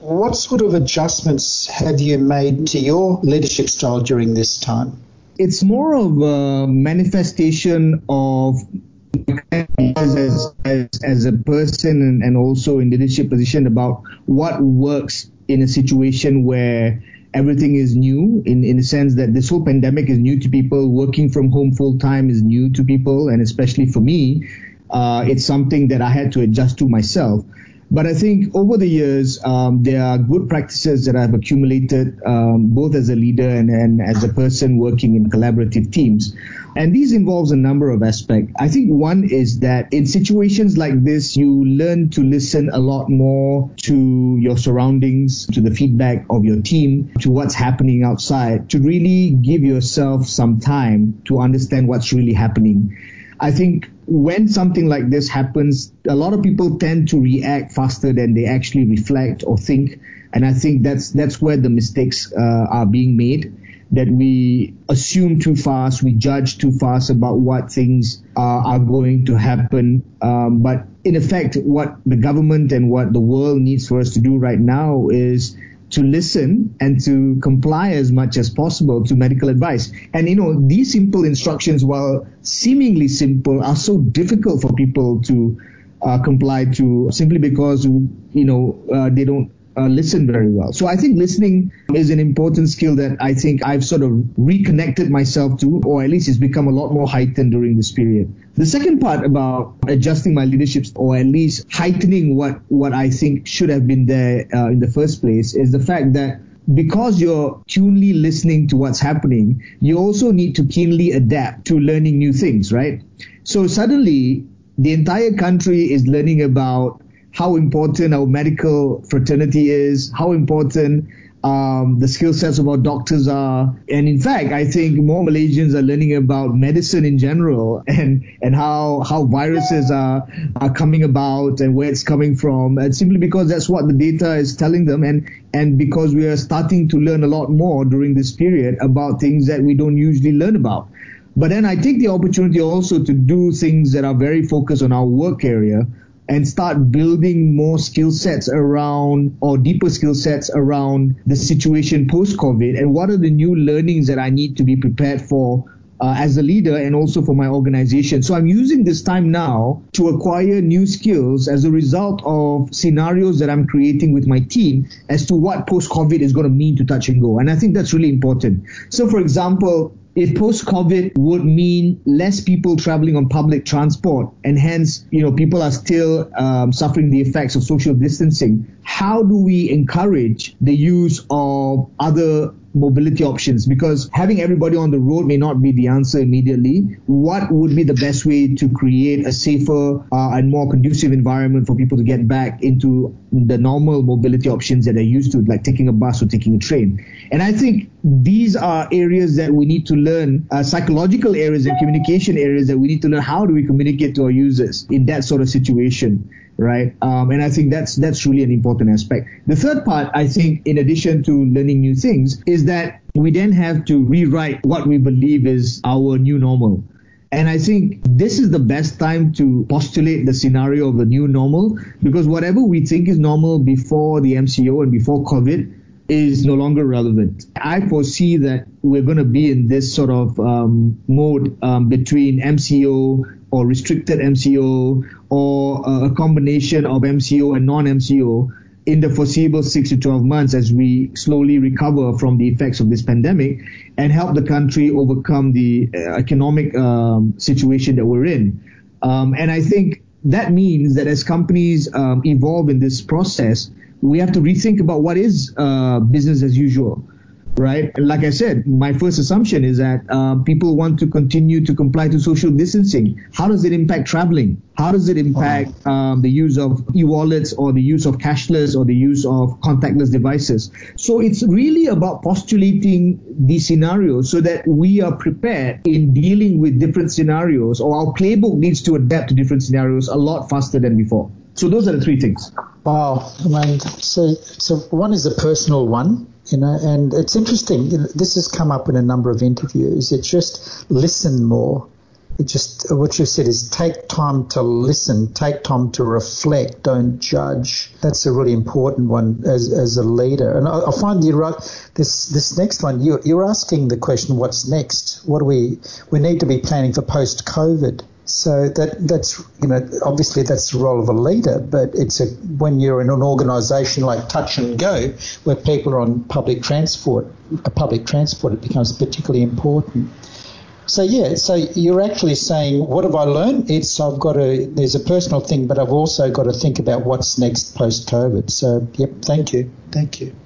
what sort of adjustments have you made to your leadership style during this time? It's more of a manifestation of as a person and also in leadership position about what works in a situation where everything is new, in the sense that this whole pandemic is new to people. Working from home full time is new to people, and especially for me, it's something that I had to adjust to myself. But I think over the years, there are good practices that I've accumulated, both as a leader and as a person working in collaborative teams. And these involves a number of aspects. I think one is that in situations like this, you learn to listen a lot more to your surroundings, to the feedback of your team, to what's happening outside, to really give yourself some time to understand what's really happening. I think when something like this happens, a lot of people tend to react faster than they actually reflect or think. And I think that's where the mistakes are being made, that we assume too fast, we judge too fast about what things are going to happen. But in effect, what the government and what the world needs for us to do right now is to listen and to comply as much as possible to medical advice. And, these simple instructions, while seemingly simple, are so difficult for people to comply to, simply because, they don't listen very well. So I think listening is an important skill that I think I've sort of reconnected myself to, or at least it's become a lot more heightened during this period. The second part about adjusting my leadership, or at least heightening what I think should have been there in the first place, is the fact that because you're keenly listening to what's happening, you also need to keenly adapt to learning new things, right? So suddenly the entire country is learning about how important our medical fraternity is, how important the skill sets of our doctors are. And in fact, I think more Malaysians are learning about medicine in general and how viruses are coming about and where it's coming from. And simply because that's what the data is telling them, and because we are starting to learn a lot more during this period about things that we don't usually learn about. But then I take the opportunity also to do things that are very focused on our work area, and start building more skill sets around, or deeper skill sets around, the situation post-COVID, and what are the new learnings that I need to be prepared for as a leader and also for my organization. So I'm using this time now to acquire new skills as a result of scenarios that I'm creating with my team as to what post-COVID is going to mean to Touch 'n Go. And I think that's really important. So for example, if post-COVID would mean less people traveling on public transport, and hence, people are still suffering the effects of social distancing, how do we encourage the use of other mobility options? Because having everybody on the road may not be the answer immediately. What would be the best way to create a safer and more conducive environment for people to get back into the normal mobility options that they're used to, like taking a bus or taking a train? And I think these are areas that we need to learn, psychological areas and communication areas that we need to learn. How do we communicate to our users in that sort of situation, right? And I think that's really an important aspect. The third part, I think, in addition to learning new things, is that we then have to rewrite what we believe is our new normal. And I think this is the best time to postulate the scenario of the new normal, because whatever we think is normal before the MCO and before COVID is no longer relevant. I foresee that we're going to be in this sort of mode between MCO or restricted MCO, or a combination of MCO and non-MCO in the foreseeable 6 to 12 months, as we slowly recover from the effects of this pandemic and help the country overcome the economic situation that we're in. And I think that means that as companies evolve in this process, we have to rethink about what is business as usual, right? And like I said, my first assumption is that people want to continue to comply to social distancing. How does it impact traveling? How does it impact the use of e-wallets, or the use of cashless, or the use of contactless devices? So it's really about postulating these scenarios so that we are prepared in dealing with different scenarios, or our playbook needs to adapt to different scenarios a lot faster than before. So those are the three things. Wow. I mean, so one is a personal one, and it's interesting. This has come up in a number of interviews. It's just listen more. just what you said is take time to listen, take time to reflect, don't judge. That's a really important one as a leader. And I find you right. This next one, you're asking the question, what's next? What do we need to be planning for post-COVID. So that's obviously that's the role of a leader, but when you're in an organisation like Touch and Go, where people are on public transport, it becomes particularly important. So you're actually saying, what have I learned? There's a personal thing, but I've also got to think about what's next post-COVID. So, yep, thank you.